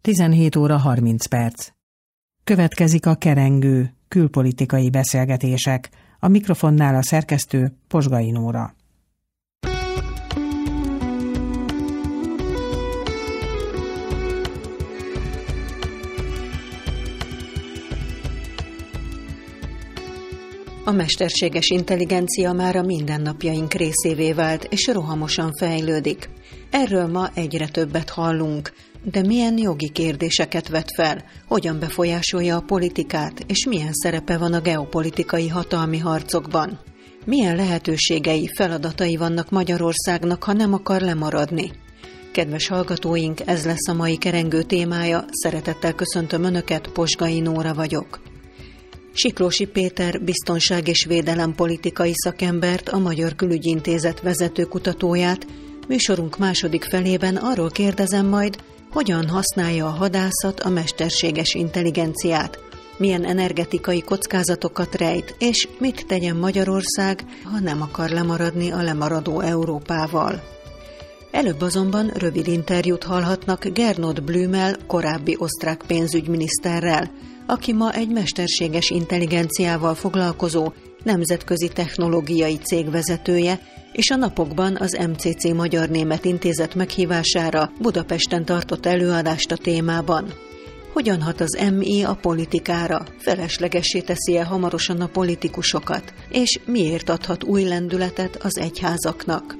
17 óra 30 perc. Következik a kerengő, külpolitikai beszélgetések. A mikrofonnál a szerkesztő Posgai Nóra. A mesterséges intelligencia már a mindennapjaink részévé vált, és rohamosan fejlődik. Erről ma egyre többet hallunk, de milyen jogi kérdéseket vet fel, hogyan befolyásolja a politikát, és milyen szerepe van a geopolitikai hatalmi harcokban? Milyen lehetőségei, feladatai vannak Magyarországnak, ha nem akar lemaradni? Kedves hallgatóink, ez lesz a mai kerengő témája, szeretettel köszöntöm Önöket, Posgai Nóra vagyok. Siklósi Péter biztonság- és védelempolitikai szakembert, a Magyar Külügyi Intézet vezető kutatóját, műsorunk második felében arról kérdezem majd, hogyan használja a hadászat a mesterséges intelligenciát, milyen energetikai kockázatokat rejt, és mit tegyen Magyarország, ha nem akar lemaradni a lemaradó Európával. Előbb azonban rövid interjút hallhatnak Gernot Blümel, korábbi osztrák pénzügyminiszterrel, aki ma egy mesterséges intelligenciával foglalkozó nemzetközi technológiai cég vezetője, és a napokban az MCC Magyar-Német Intézet meghívására Budapesten tartott előadást a témában. Hogyan hat az MI a politikára? Feleslegessé teszi-e hamarosan a politikusokat? És miért adhat új lendületet az egyházaknak?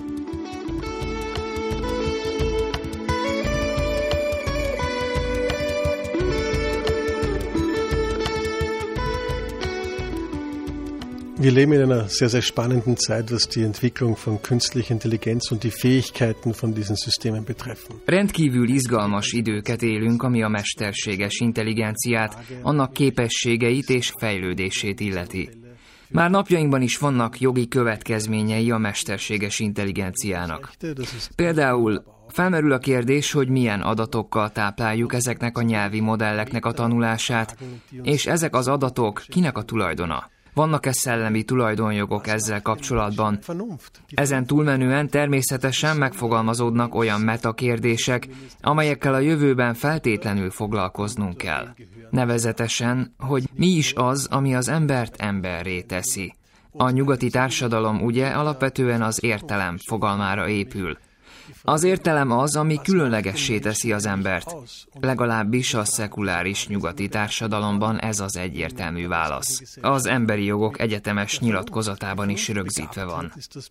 Wir leben in einer sehr, sehr spannenden Zeit, was die Entwicklung von künstlicher Intelligenz und die Fähigkeiten von diesen Systemen betreffen. Rendkívül izgalmas időket élünk, ami a mesterséges intelligenciát, annak képességeit és fejlődését illeti. Már napjainkban is vannak jogi következményei a mesterséges intelligenciának. Például felmerül a kérdés, hogy milyen adatokkal tápláljuk ezeknek a nyelvi modelleknek a tanulását, és ezek az adatok kinek a tulajdona? Vannak-e szellemi tulajdonjogok ezzel kapcsolatban? Ezen túlmenően természetesen megfogalmazódnak olyan metakérdések, amelyekkel a jövőben feltétlenül foglalkoznunk kell. Nevezetesen, hogy mi is az, ami az embert emberré teszi. A nyugati társadalom ugye alapvetően az értelem fogalmára épül. Az értelem az, ami különlegessé teszi az embert. Legalábbis a szekuláris nyugati társadalomban ez az egyértelmű válasz. Az emberi jogok egyetemes nyilatkozatában is rögzítve van.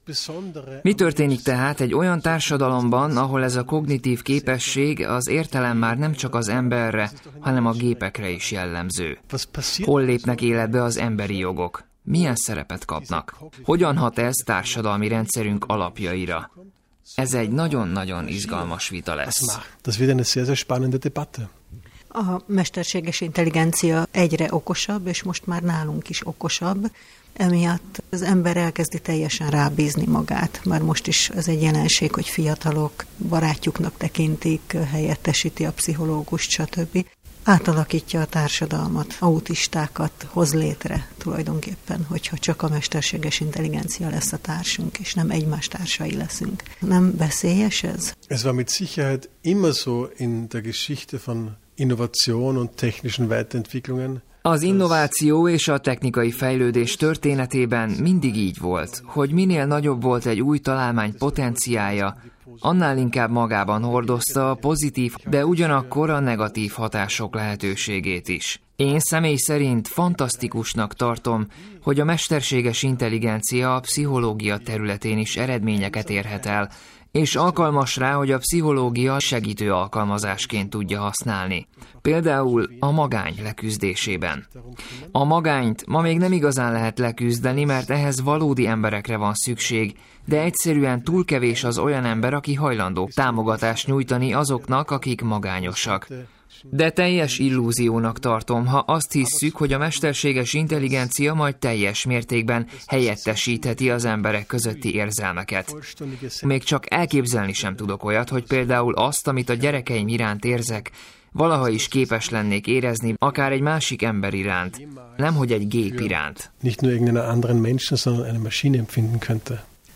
Mi történik tehát egy olyan társadalomban, ahol ez a kognitív képesség, az értelem már nem csak az emberre, hanem a gépekre is jellemző? Hol lépnek életbe az emberi jogok? Milyen szerepet kapnak? Hogyan hat ez társadalmi rendszerünk alapjaira? Ez egy nagyon-nagyon izgalmas vita lesz. Das wird eine sehr, sehr spannende Debatte. A mesterséges intelligencia egyre okosabb, és most már nálunk is okosabb. Emiatt az ember elkezdi teljesen rábízni magát. Már most is ez egy jelenség, hogy fiatalok barátjuknak tekintik, helyettesíti a pszichológust, stb. Átalakítja a társadalmat, autistákat hoz létre tulajdonképpen, hogyha csak a mesterséges intelligencia lesz a társunk, és nem egymás társai leszünk. Nem veszélyes ez? Es war mit Sicherheit immer so in der Geschichte von Innovation und technischen Weiterentwicklungen. Az innováció és a technikai fejlődés történetében mindig így volt, hogy minél nagyobb volt egy új találmány potenciálja, annál inkább magában hordozta a pozitív, de ugyanakkor a negatív hatások lehetőségét is. Én személy szerint fantasztikusnak tartom, hogy a mesterséges intelligencia a pszichológia területén is eredményeket érhet el, és alkalmas rá, hogy a pszichológia segítő alkalmazásként tudja használni. Például a magány leküzdésében. A magányt ma még nem igazán lehet leküzdeni, mert ehhez valódi emberekre van szükség, de egyszerűen túl kevés az olyan ember, aki hajlandó támogatást nyújtani azoknak, akik magányosak. De teljes illúziónak tartom, ha azt hisszük, hogy a mesterséges intelligencia majd teljes mértékben helyettesítheti az emberek közötti érzelmeket. Még csak elképzelni sem tudok olyat, hogy például azt, amit a gyerekeim iránt érzek, valaha is képes lennék érezni akár egy másik ember iránt, nemhogy egy gép iránt. Nicht nur irgendeinen anderen Menschen, sondern eine Maschine empfinden könnte.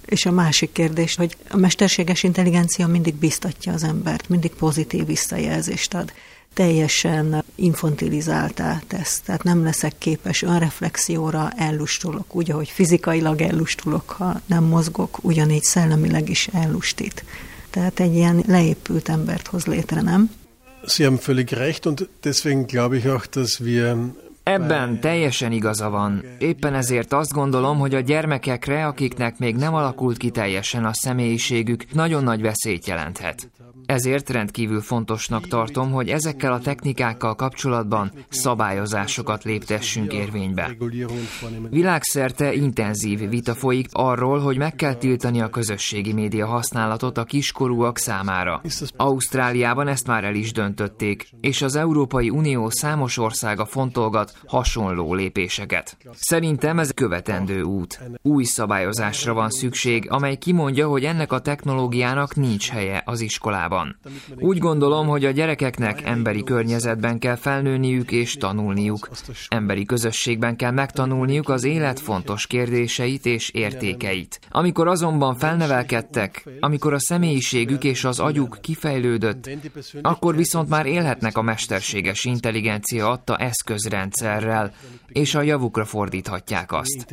És a másik kérdés, hogy a mesterséges intelligencia mindig biztatja az embert, mindig pozitív visszajelzést ad. Teljesen infantilizáltá tesz, tehát nem leszek képes önreflexióra, ellustulok, úgy, ahogy fizikailag ellustulok, ha nem mozgok, ugyanígy szellemileg is ellustít. Tehát egy ilyen leépült embert hoz létre, nem? Sie haben völlig recht, und deswegen glaube ich auch, dass wir... Ebben teljesen igaza van. Éppen ezért azt gondolom, hogy a gyermekekre, akiknek még nem alakult ki teljesen a személyiségük, nagyon nagy veszélyt jelenthet. Ezért rendkívül fontosnak tartom, hogy ezekkel a technikákkal kapcsolatban szabályozásokat léptessünk érvénybe. Világszerte intenzív vita folyik arról, hogy meg kell tiltani a közösségi média használatot a kiskorúak számára. Ausztráliában ezt már el is döntötték, és az Európai Unió számos országa fontolgat hasonló lépéseket. Szerintem ez követendő út. Új szabályozásra van szükség, amely kimondja, hogy ennek a technológiának nincs helye az iskolában. Úgy gondolom, hogy a gyerekeknek emberi környezetben kell felnőniük és tanulniuk. Emberi közösségben kell megtanulniuk az élet fontos kérdéseit és értékeit. Amikor azonban felnevelkedtek, amikor a személyiségük és az agyuk kifejlődött, akkor viszont már élhetnek a mesterséges intelligencia adta eszközrendszerrel, és a javukra fordíthatják azt.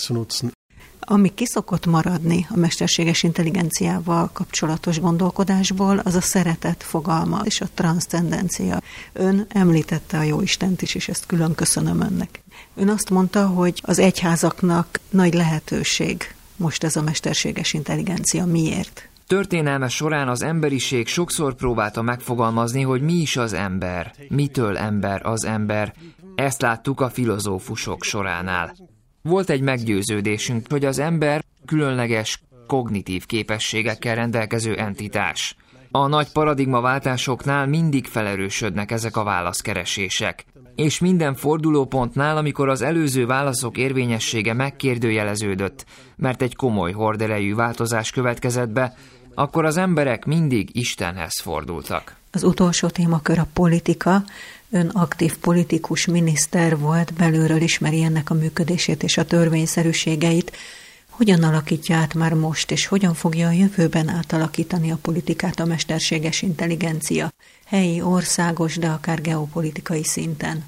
Ami ki szokott maradni a mesterséges intelligenciával kapcsolatos gondolkodásból, az a szeretet fogalma és a transzcendencia. Ön említette a Jóistent is, és ezt külön köszönöm önnek. Ön azt mondta, hogy az egyházaknak nagy lehetőség most ez a mesterséges intelligencia. Miért? Történelme során az emberiség sokszor próbálta megfogalmazni, hogy mi is az ember, mitől ember az ember. Ezt láttuk a filozófusok soránál. Volt egy meggyőződésünk, hogy az ember különleges kognitív képességekkel rendelkező entitás. A nagy paradigmaváltásoknál mindig felerősödnek ezek a válaszkeresések. És minden fordulópontnál, amikor az előző válaszok érvényessége megkérdőjeleződött, mert egy komoly horderejű változás következett be, akkor az emberek mindig Istenhez fordultak. Az utolsó témakör a politika. Ön aktív politikus, miniszter volt, belülről ismeri ennek a működését és a törvényszerűségeit. Hogyan alakítja át már most, és hogyan fogja a jövőben átalakítani a politikát a mesterséges intelligencia? Helyi, országos, de akár geopolitikai szinten.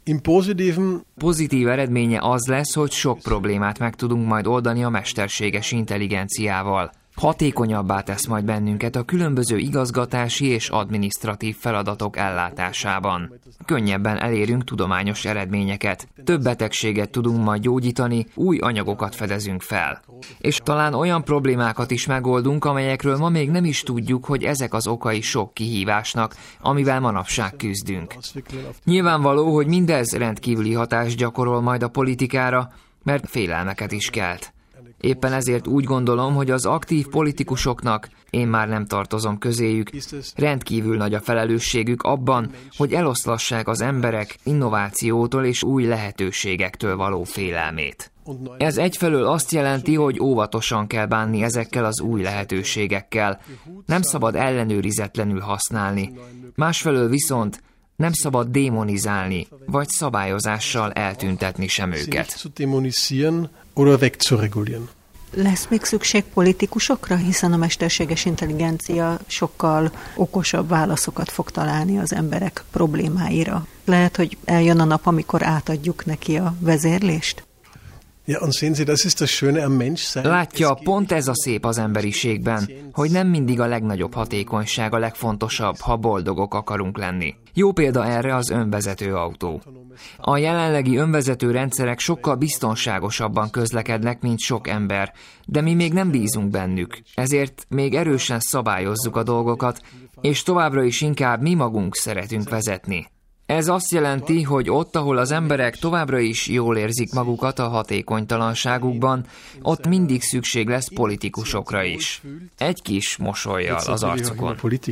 Pozitív eredménye az lesz, hogy sok problémát meg tudunk majd oldani a mesterséges intelligenciával. Hatékonyabbá tesz majd bennünket a különböző igazgatási és adminisztratív feladatok ellátásában. Könnyebben elérünk tudományos eredményeket, több betegséget tudunk majd gyógyítani, új anyagokat fedezünk fel. És talán olyan problémákat is megoldunk, amelyekről ma még nem is tudjuk, hogy ezek az okai sok kihívásnak, amivel manapság küzdünk. Nyilvánvaló, hogy mindez rendkívüli hatást gyakorol majd a politikára, mert félelmeket is kelt. Éppen ezért úgy gondolom, hogy az aktív politikusoknak, én már nem tartozom közéjük, rendkívül nagy a felelősségük abban, hogy eloszlassák az emberek innovációtól és új lehetőségektől való félelmét. Ez egyfelől azt jelenti, hogy óvatosan kell bánni ezekkel az új lehetőségekkel, nem szabad ellenőrizetlenül használni, másfelől viszont nem szabad démonizálni, vagy szabályozással eltüntetni sem őket. Lesz még szükség politikusokra, hiszen a mesterséges intelligencia sokkal okosabb válaszokat fog találni az emberek problémáira. Lehet, hogy eljön a nap, amikor átadjuk neki a vezérlést? Látja, pont ez a szép az emberiségben, hogy nem mindig a legnagyobb hatékonyság a legfontosabb, ha boldogok akarunk lenni. Jó példa erre az önvezető autó. A jelenlegi önvezető rendszerek sokkal biztonságosabban közlekednek, mint sok ember, de mi még nem bízunk bennük, ezért még erősen szabályozzuk a dolgokat, és továbbra is inkább mi magunk szeretünk vezetni. Ez azt jelenti, hogy ott, ahol az emberek továbbra is jól érzik magukat a hatékonytalanságukban, ott mindig szükség lesz politikusokra is. Egy kis mosollyal az arcukon.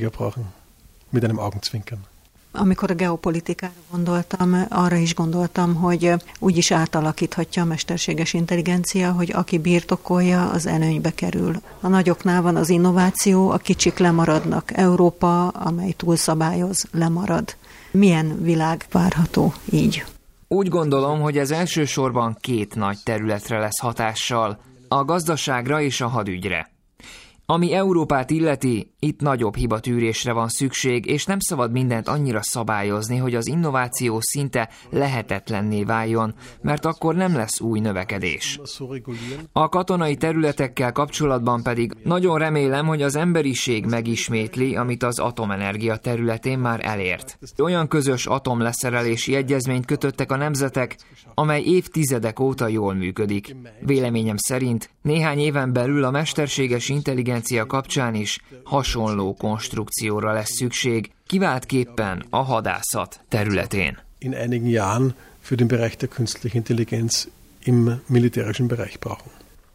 Amikor a geopolitikára gondoltam, arra is gondoltam, hogy úgy is átalakíthatja a mesterséges intelligencia, hogy aki birtokolja, az előnybe kerül. A nagyoknál van az innováció, a kicsik lemaradnak. Európa, amely túlszabályoz, lemarad. Milyen világ várható így? Úgy gondolom, hogy ez elsősorban két nagy területre lesz hatással, a gazdaságra és a hadügyre. Ami Európát illeti, itt nagyobb hibatűrésre van szükség, és nem szabad mindent annyira szabályozni, hogy az innováció szinte lehetetlenné váljon, mert akkor nem lesz új növekedés. A katonai területekkel kapcsolatban pedig nagyon remélem, hogy az emberiség megismétli, amit az atomenergia területén már elért. Olyan közös atomleszerelési egyezményt kötöttek a nemzetek, amely évtizedek óta jól működik. Véleményem szerint néhány éven belül a mesterséges intelligencia kapcsán is hasonló konstrukcióra lesz szükség, kiváltképpen a hadászat területén. In einigen Jahren für den Bereich der künstlichen Intelligenz im militärischen Bereich brauchen.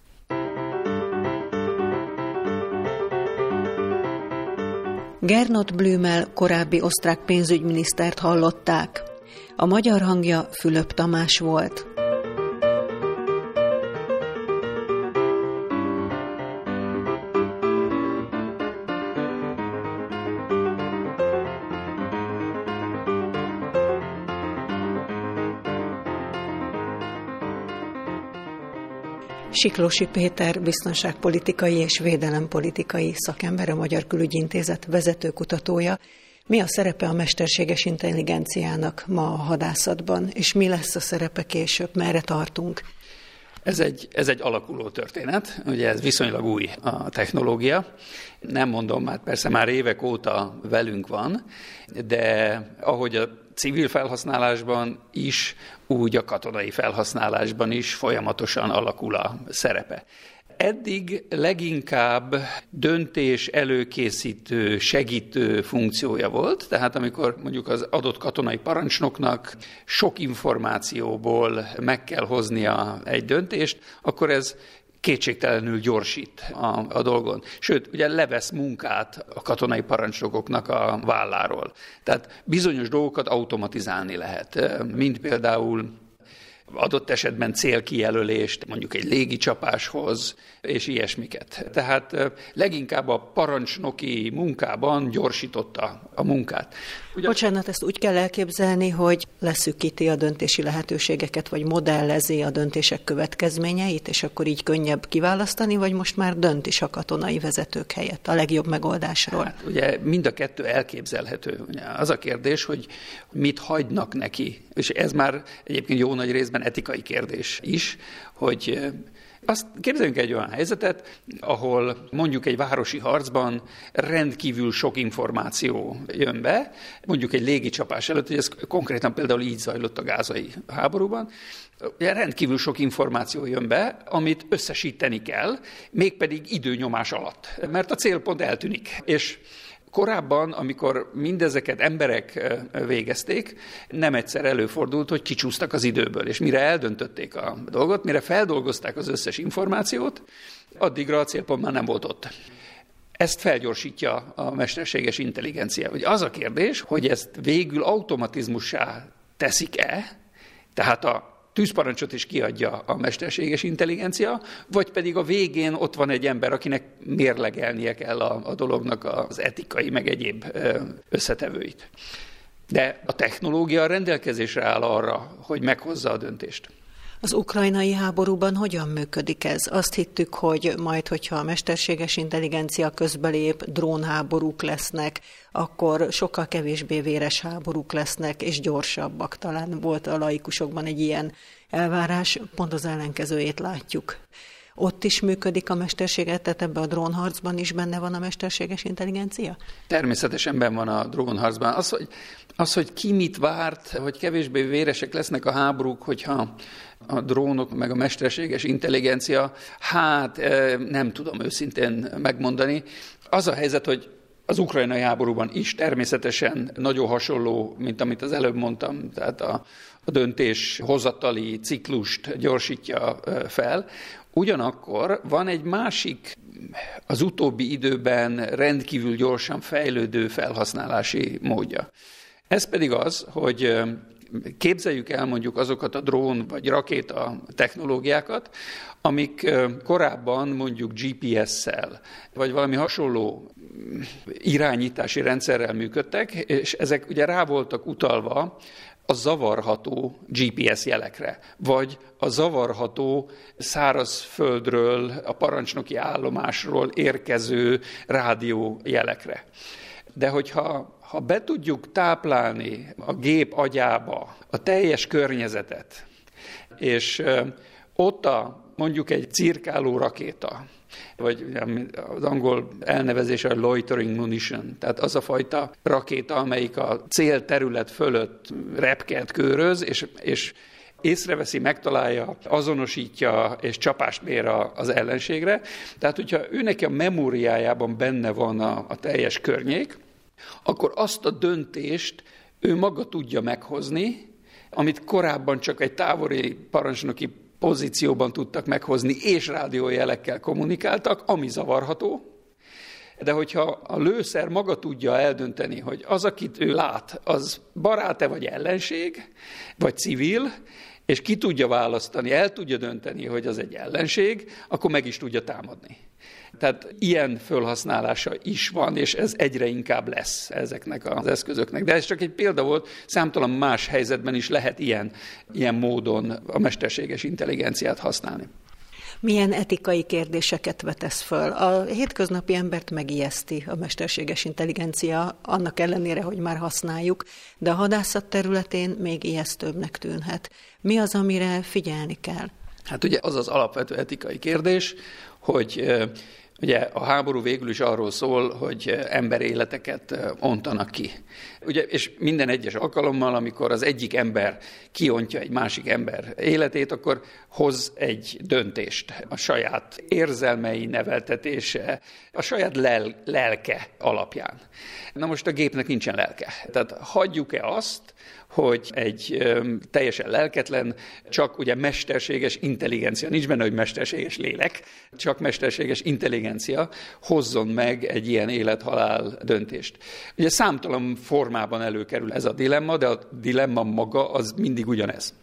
Gernot Blümel korábbi osztrák pénzügyminisztert hallották. A magyar hangja Fülöp Tamás volt. Siklósi Péter biztonságpolitikai és védelempolitikai szakember, a Magyar Külügyi Intézet vezetőkutatója. Mi a szerepe a mesterséges intelligenciának ma a hadászatban, és mi lesz a szerepe később, merre tartunk? Ez egy alakuló történet, ugye ez viszonylag új a technológia. Nem mondom, hát persze már évek óta velünk van, de ahogy a civil felhasználásban is, úgy a katonai felhasználásban is folyamatosan alakul a szerepe. Eddig leginkább döntés előkészítő, segítő funkciója volt, tehát amikor mondjuk az adott katonai parancsnoknak sok információból meg kell hoznia egy döntést, akkor ez kétségtelenül gyorsít a dolgon. Sőt, ugye levesz munkát a katonai parancsnokoknak a válláról. Tehát bizonyos dolgokat automatizálni lehet, mint például adott esetben célkijelölést, mondjuk egy légicsapáshoz, és ilyesmiket. Tehát leginkább a parancsnoki munkában gyorsította a munkát. Bocsánat, ezt úgy kell elképzelni, hogy leszűkíti a döntési lehetőségeket, vagy modellezi a döntések következményeit, és akkor így könnyebb kiválasztani, vagy most már dönt is a katonai vezetők helyett a legjobb megoldásról? Hát, ugye mind a kettő elképzelhető. Ugye az a kérdés, hogy mit hagynak neki, és ez már egyébként jó nagy részben etikai kérdés is, hogy azt képzeljünk egy olyan helyzetet, ahol mondjuk egy városi harcban rendkívül sok információ jön be, mondjuk egy légicsapás előtt, hogy ez konkrétan például így zajlott a gázai háborúban, rendkívül sok információ jön be, amit összesíteni kell, mégpedig időnyomás alatt, mert a célpont eltűnik. És korábban, amikor mindezeket emberek végezték, nem egyszer előfordult, hogy kicsúsztak az időből, és mire eldöntötték a dolgot, mire feldolgozták az összes információt, addigra a célpont már nem volt ott. Ezt felgyorsítja a mesterséges intelligencia. Ugye az a kérdés, hogy ezt végül automatizmussá teszik-e, tehát a tűzparancsot is kiadja a mesterséges intelligencia, vagy pedig a végén ott van egy ember, akinek mérlegelnie kell a dolognak az etikai, meg egyéb összetevőit. De a technológia rendelkezésre áll arra, hogy meghozza a döntést. Az ukrajnai háborúban hogyan működik ez? Azt hittük, hogy majd, hogyha a mesterséges intelligencia közbelép, drónháborúk lesznek, akkor sokkal kevésbé véres háborúk lesznek, és gyorsabbak. Talán volt a laikusokban egy ilyen elvárás, pont az ellenkezőjét látjuk. Ott is működik a mesterséget, tehát ebben a drónharcban is benne van a mesterséges intelligencia? Természetesen benne van a drónharcban. Az, hogy ki mit várt, hogy kevésbé véresek lesznek a háborúk, hogyha a drónok meg a mesterséges intelligencia, hát nem tudom őszintén megmondani. Az a helyzet, hogy az ukrajnai háborúban is természetesen nagyon hasonló, mint amit az előbb mondtam, tehát a döntéshozatali ciklust gyorsítja fel. Ugyanakkor van egy másik, az utóbbi időben rendkívül gyorsan fejlődő felhasználási módja. Ez pedig az, hogy képzeljük el mondjuk azokat a drón vagy rakéta technológiákat, amik korábban mondjuk GPS-szel, vagy valami hasonló irányítási rendszerrel működtek, és ezek ugye rá voltak utalva a zavarható GPS jelekre, vagy a zavarható szárazföldről, a parancsnoki állomásról érkező rádió jelekre. De hogyha be tudjuk táplálni a gép agyába a teljes környezetet, és ott mondjuk egy cirkáló rakéta, vagy az angol elnevezése a loitering munition, tehát az a fajta rakéta, amelyik a célterület fölött repked, köröz, és észreveszi, megtalálja, azonosítja és csapást mér az ellenségre. Tehát, hogyha őnek a memóriájában benne van a teljes környék, akkor azt a döntést ő maga tudja meghozni, amit korábban csak egy távoli parancsnoki pozícióban tudtak meghozni, és rádiójelekkel kommunikáltak, ami zavarható. De hogyha a lőszer maga tudja eldönteni, hogy az, akit ő lát, az barát-e vagy ellenség, vagy civil, és ki tudja választani, el tudja dönteni, hogy az egy ellenség, akkor meg is tudja támadni. Tehát ilyen felhasználása is van, és ez egyre inkább lesz ezeknek az eszközöknek. De ez csak egy példa volt, számtalan más helyzetben is lehet ilyen módon a mesterséges intelligenciát használni. Milyen etikai kérdéseket vetesz föl? A hétköznapi embert megijeszti a mesterséges intelligencia, annak ellenére, hogy már használjuk, de a hadászat területén még ijesztőbbnek tűnhet. Mi az, amire figyelni kell? Hát ugye az az alapvető etikai kérdés, hogy ugye a háború végül is arról szól, hogy emberéleteket ontanak ki. Ugye, és minden egyes alkalommal, amikor az egyik ember kiontja egy másik ember életét, akkor hoz egy döntést a saját érzelmei neveltetése, a saját lelke alapján. Na most a gépnek nincsen lelke. Tehát hagyjuk-e azt, hogy egy teljesen lelketlen, csak ugye mesterséges intelligencia, nincs benne, hogy mesterséges lélek, csak mesterséges intelligencia hozzon meg egy ilyen élet-halál döntést. Ugye számtalan formában előkerül ez a dilemma, de a dilemma maga az mindig ugyanez.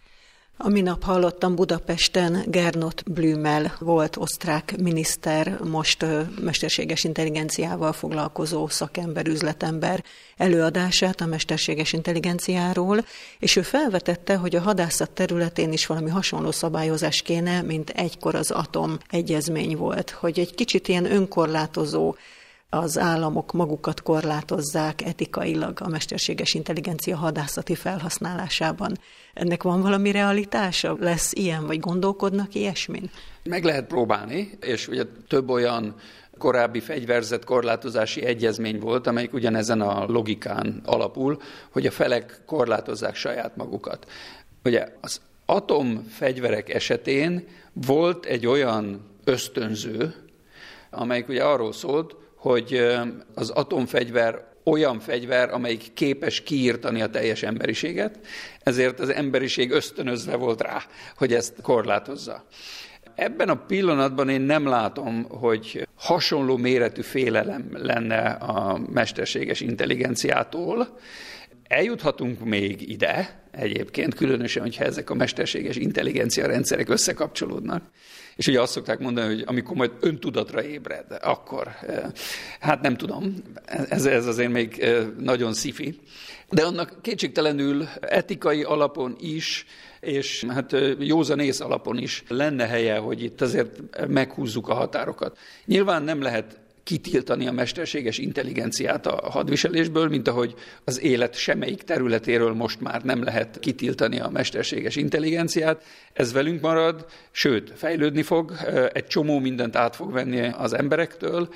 A minap hallottam Budapesten Gernot Blümel volt osztrák miniszter, most mesterséges intelligenciával foglalkozó szakember, üzletember előadását a mesterséges intelligenciáról, és ő felvetette, hogy a hadászat területén is valami hasonló szabályozás kéne, mint egykor az atomegyezmény volt, hogy egy kicsit ilyen önkorlátozó, az államok magukat korlátozzák etikailag a mesterséges intelligencia hadászati felhasználásában. Ennek van valami realitása? Lesz ilyen, vagy gondolkodnak ilyesmin? Meg lehet próbálni, és ugye több olyan korábbi fegyverzet korlátozási egyezmény volt, amelyik ugyanezen a logikán alapul, hogy a felek korlátozzák saját magukat. Ugye az atomfegyverek esetén volt egy olyan ösztönző, amelyik ugye arról szólt, hogy az atomfegyver olyan fegyver, amelyik képes kiírtani a teljes emberiséget, ezért az emberiség ösztönözve volt rá, hogy ezt korlátozza. Ebben a pillanatban én nem látom, hogy hasonló méretű félelem lenne a mesterséges intelligenciától. Eljuthatunk még ide egyébként, különösen, hogyha ezek a mesterséges intelligencia rendszerek összekapcsolódnak. És ugye azt szokták mondani, hogy amikor majd öntudatra ébred, akkor, hát nem tudom, ez azért még nagyon sci-fi. De annak kétségtelenül etikai alapon is, és hát józanész alapon is lenne helye, hogy itt azért meghúzzuk a határokat. Nyilván nem lehet kitiltani a mesterséges intelligenciát a hadviselésből, mint ahogy az élet semmelyik területéről most már nem lehet kitiltani a mesterséges intelligenciát. Ez velünk marad, sőt, fejlődni fog, egy csomó mindent át fog venni az emberektől,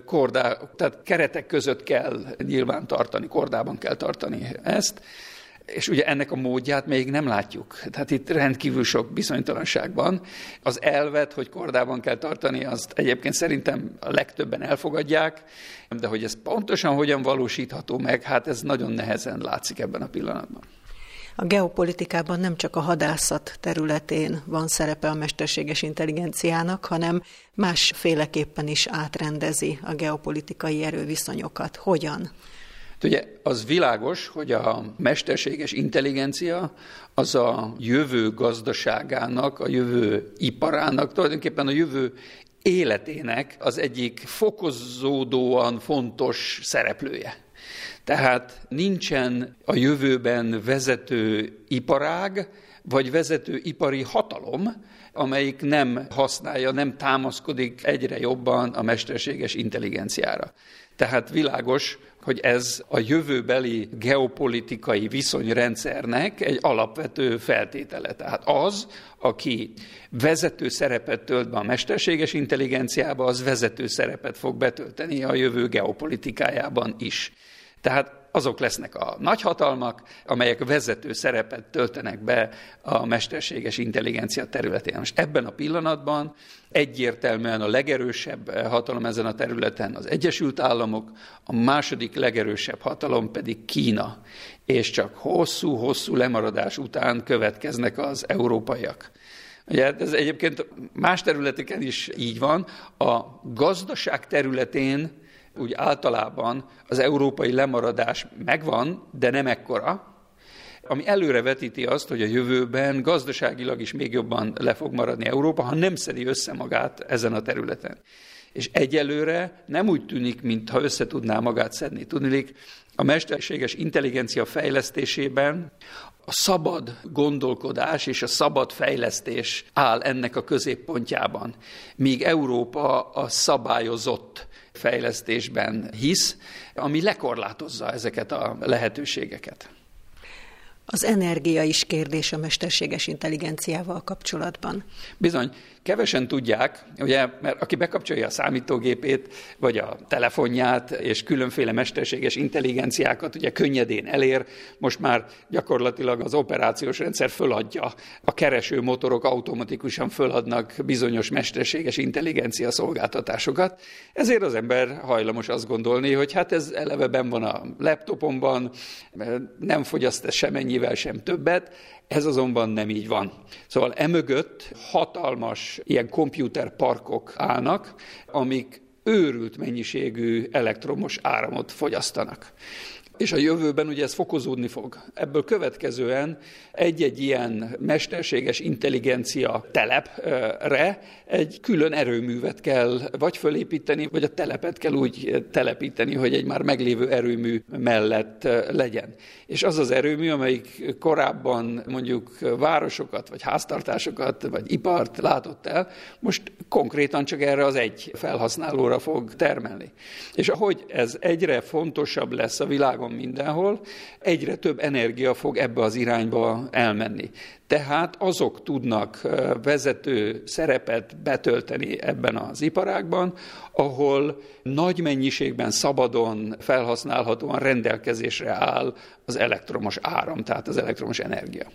tehát keretek között kell nyilván tartani, kordában kell tartani ezt. És ugye ennek a módját még nem látjuk. Tehát itt rendkívül sok bizonytalanság van. Az elvet, hogy kordában kell tartani, azt egyébként szerintem a legtöbben elfogadják, de hogy ez pontosan hogyan valósítható meg, hát ez nagyon nehezen látszik ebben a pillanatban. A geopolitikában nem csak a hadászat területén van szerepe a mesterséges intelligenciának, hanem másféleképpen is átrendezi a geopolitikai erőviszonyokat. Hogyan? Ugye az világos, hogy a mesterséges intelligencia az a jövő gazdaságának, a jövő iparának, tulajdonképpen a jövő életének az egyik fokozódóan fontos szereplője. Tehát nincsen a jövőben vezető iparág, vagy vezető ipari hatalom, amelyik nem használja, nem támaszkodik egyre jobban a mesterséges intelligenciára. Tehát világos, hogy ez a jövőbeli geopolitikai viszonyrendszernek egy alapvető feltétele. Tehát az, aki vezető szerepet tölt be a mesterséges intelligenciába, az vezető szerepet fog betölteni a jövő geopolitikájában is. Tehát azok lesznek a nagyhatalmak, amelyek vezető szerepet töltenek be a mesterséges intelligencia területén. Most ebben a pillanatban egyértelműen a legerősebb hatalom ezen a területen az Egyesült Államok, a második legerősebb hatalom pedig Kína, és csak hosszú-hosszú lemaradás után következnek az európaiak. Ugye ez egyébként más területeken is így van. A gazdaság területén úgy általában az európai lemaradás megvan, de nem ekkora, ami előrevetíti azt, hogy a jövőben gazdaságilag is még jobban le fog maradni Európa, ha nem szedi össze magát ezen a területen. És egyelőre nem úgy tűnik, mintha össze tudná magát szedni. Tudniillik, a mesterséges intelligencia fejlesztésében a szabad gondolkodás és a szabad fejlesztés áll ennek a középpontjában, míg Európa a szabályozott fejlesztésben hisz, ami lekorlátozza ezeket a lehetőségeket. Az energia is kérdés a mesterséges intelligenciával kapcsolatban. Bizony, kevesen tudják, ugye, mert aki bekapcsolja a számítógépét, vagy a telefonját, és különféle mesterséges intelligenciákat ugye könnyedén elér, most már gyakorlatilag az operációs rendszer föladja, a kereső motorok automatikusan föladnak bizonyos mesterséges intelligencia szolgáltatásokat. Ezért az ember hajlamos azt gondolni, hogy hát ez eleve benn van a laptopomban, nem fogyaszt ez semennyivel sem többet, ez azonban nem így van. Szóval emögött hatalmas ilyen komputerparkok állnak, amik őrült mennyiségű elektromos áramot fogyasztanak. És a jövőben ugye ez fokozódni fog. Ebből következően egy-egy ilyen mesterséges intelligencia telepre egy külön erőművet kell vagy fölépíteni, vagy a telepet kell úgy telepíteni, hogy egy már meglévő erőmű mellett legyen. És az az erőmű, amelyik korábban mondjuk városokat, vagy háztartásokat, vagy ipart látott el, most konkrétan csak erre az egy felhasználóra fog termelni. És ahogy ez egyre fontosabb lesz a világon mindenhol, egyre több energia fog ebbe az irányba elmenni. Tehát azok tudnak vezető szerepet betölteni ebben az iparágban, ahol nagy mennyiségben szabadon felhasználhatóan rendelkezésre áll az elektromos áram, tehát az elektromos energia.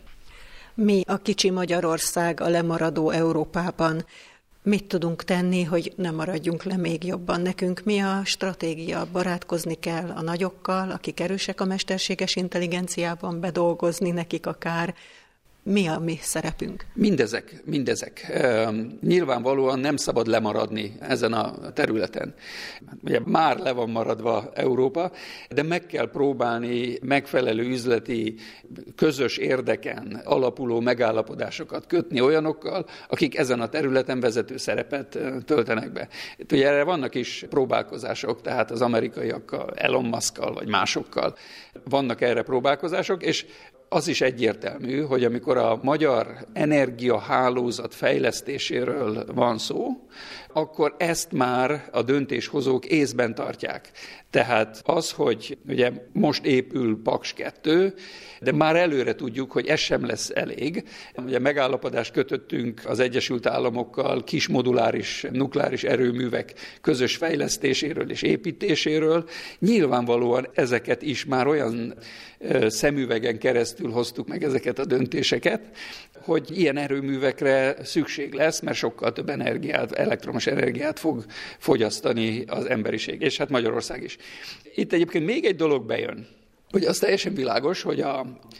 Mi, a kicsi Magyarország a lemaradó Európában, mit tudunk tenni, hogy ne maradjunk le még jobban? Nekünk mi a stratégia? Barátkozni kell a nagyokkal, akik erősek a mesterséges intelligenciában, bedolgozni nekik akár. Mi a mi szerepünk? Mindezek. Nyilvánvalóan nem szabad lemaradni ezen a területen. Ugye már le van maradva Európa, de meg kell próbálni megfelelő üzleti, közös érdeken alapuló megállapodásokat kötni olyanokkal, akik ezen a területen vezető szerepet töltenek be. Itt ugye erre vannak is próbálkozások, tehát az amerikaiakkal, Elon Muskkal vagy másokkal vannak erre próbálkozások, és az is egyértelmű, hogy amikor a magyar energiahálózat fejlesztéséről van szó, akkor ezt már a döntéshozók észben tartják. Tehát az, hogy ugye most épül Paks 2, de már előre tudjuk, hogy ez sem lesz elég. Ugye megállapodást kötöttünk az Egyesült Államokkal kis moduláris nukleáris erőművek közös fejlesztéséről és építéséről. Nyilvánvalóan ezeket is már olyan szemüvegen keresztül hoztuk meg ezeket a döntéseket, hogy ilyen erőművekre szükség lesz, mert sokkal több energiát, elektromos energiát fog fogyasztani az emberiség, és hát Magyarország is. Itt egyébként még egy dolog bejön, hogy az teljesen világos, hogy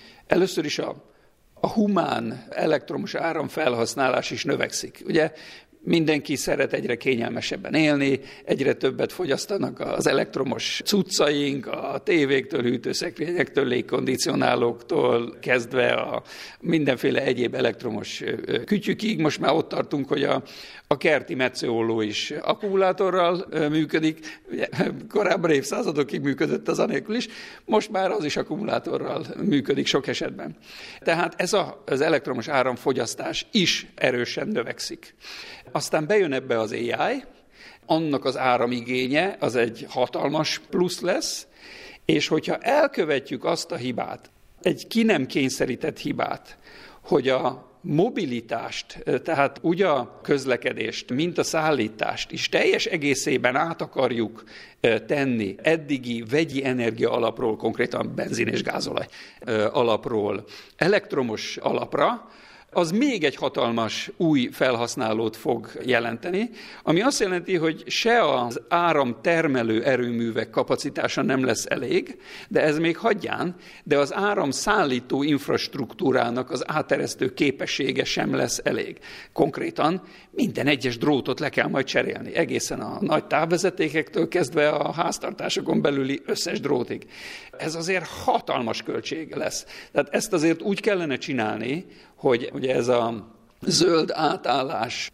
először is a humán elektromos áram felhasználás is növekszik. Ugye mindenki szeret egyre kényelmesebben élni, egyre többet fogyasztanak az elektromos cuccaink, a tévéktől, hűtőszekrényektől, légkondicionálóktól kezdve a mindenféle egyéb elektromos kütyükig. Most már ott tartunk, hogy a kerti metszőolló is akkumulátorral működik. Ugye, korábban évszázadokig működött az anélkül is, most már az is akkumulátorral működik sok esetben. Tehát ez az elektromos áramfogyasztás is erősen növekszik. Aztán bejön ebbe az AI, annak az áramigénye az egy hatalmas plusz lesz, és hogyha elkövetjük azt a hibát, egy ki nem kényszerített hibát, hogy a mobilitást, tehát úgy a közlekedést, mint a szállítást is teljes egészében át akarjuk tenni eddigi vegyi energia alapról, konkrétan benzin és gázolaj alapról, elektromos alapra, az még egy hatalmas új felhasználót fog jelenteni, ami azt jelenti, hogy se az áramtermelő erőművek kapacitása nem lesz elég, de ez még hagyján, de az áramszállító infrastruktúrának az áteresztő képessége sem lesz elég. Konkrétan minden egyes drótot le kell majd cserélni, egészen a nagy távvezetékektől kezdve a háztartásokon belüli összes drótig. Ez azért hatalmas költség lesz. Tehát ezt azért úgy kellene csinálni, hogy ugye ez a zöld átállás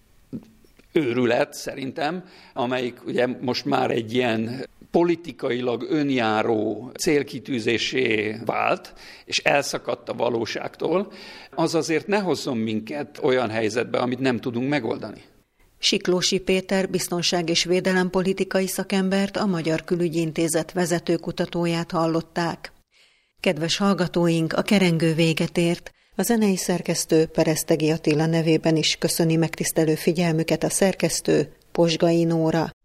őrület szerintem, amelyik ugye most már egy ilyen politikailag önjáró célkitűzésé vált, és elszakadt a valóságtól, az azért ne hozzon minket olyan helyzetbe, amit nem tudunk megoldani. Siklósi Péter biztonság- és védelempolitikai szakembert, a Magyar Külügyi Intézet vezetőkutatóját hallották. Kedves hallgatóink, a kerengő véget ért. A zenei szerkesztő Peresztegi Attila nevében is köszöni megtisztelő figyelmüket a szerkesztő, Posgai Nóra.